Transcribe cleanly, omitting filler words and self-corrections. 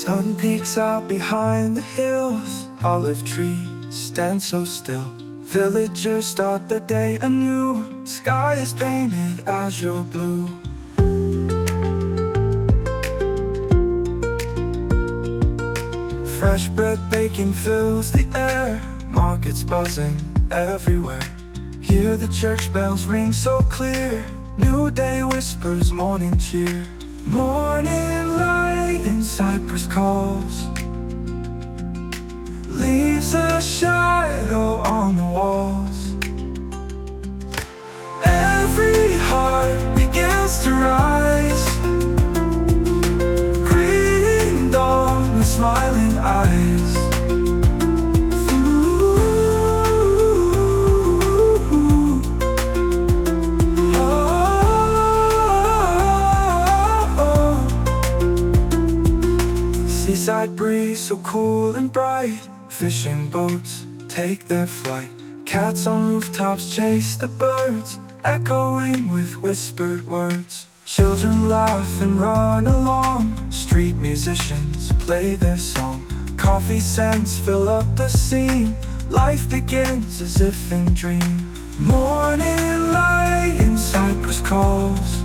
Sun peeks out behind the hills, olive trees stand so still. Villagers start the day anew, sky is painted azure blue. Fresh bread baking fills the air, markets buzzing everywhere. Hear the church bells ring so clear, new day whispers morning cheer. Morning light in cypress calls, leaves a shadow on the walls. Every heart begins to rise, greeting dawn with smiling eyes. Seaside breeze so cool and bright, fishing boats take their flight. Cats on rooftops chase the birds, echoing with whispered words. Children laugh and run along, street musicians play their song. Coffee scents fill up the scene, life begins as if in dream. Morning light in cypress calls,